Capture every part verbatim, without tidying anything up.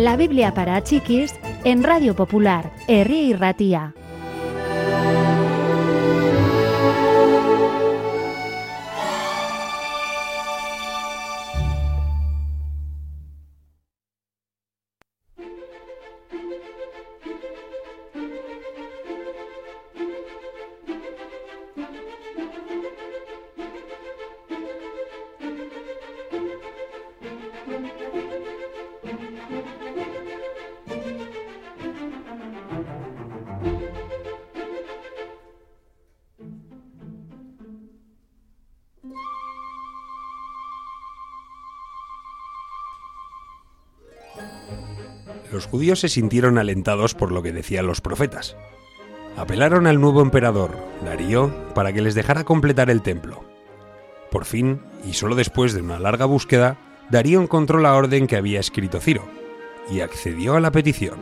La Biblia para chiquis en Radio Popular, Herri Irratia. Los judíos se sintieron alentados por lo que decían los profetas. Apelaron al nuevo emperador, Darío, para que les dejara completar el templo. Por fin, y solo después de una larga búsqueda, Darío encontró la orden que había escrito Ciro, y accedió a la petición.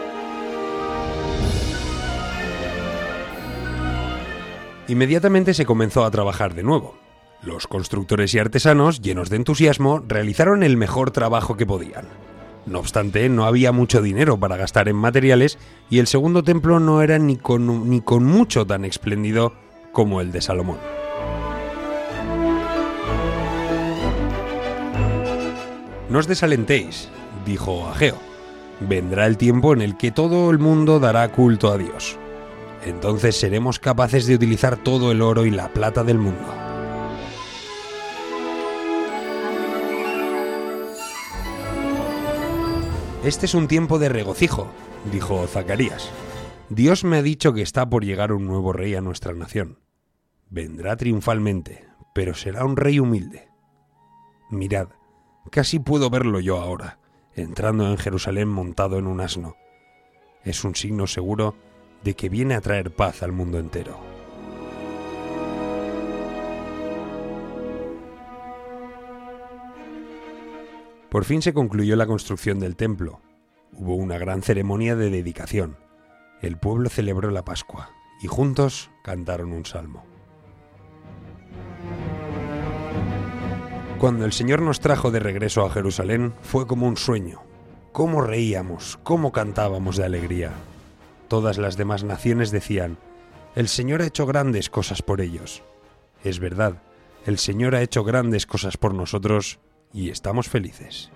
Inmediatamente se comenzó a trabajar de nuevo. Los constructores y artesanos, llenos de entusiasmo, realizaron el mejor trabajo que podían. No obstante, no había mucho dinero para gastar en materiales y el segundo templo no era ni con, ni con mucho tan espléndido como el de Salomón. No os desalentéis, dijo Ageo. Vendrá el tiempo en el que todo el mundo dará culto a Dios. Entonces seremos capaces de utilizar todo el oro y la plata del mundo. Este es un tiempo de regocijo, dijo Zacarías. Dios me ha dicho que está por llegar un nuevo rey a nuestra nación. Vendrá triunfalmente, pero será un rey humilde. Mirad, casi puedo verlo yo ahora, entrando en Jerusalén montado en un asno. Es un signo seguro de que viene a traer paz al mundo entero. Por fin se concluyó la construcción del templo. Hubo una gran ceremonia de dedicación. El pueblo celebró la Pascua y juntos cantaron un salmo. Cuando el Señor nos trajo de regreso a Jerusalén, fue como un sueño. Cómo reíamos, cómo cantábamos de alegría. Todas las demás naciones decían: el Señor ha hecho grandes cosas por ellos. Es verdad, el Señor ha hecho grandes cosas por nosotros y estamos felices.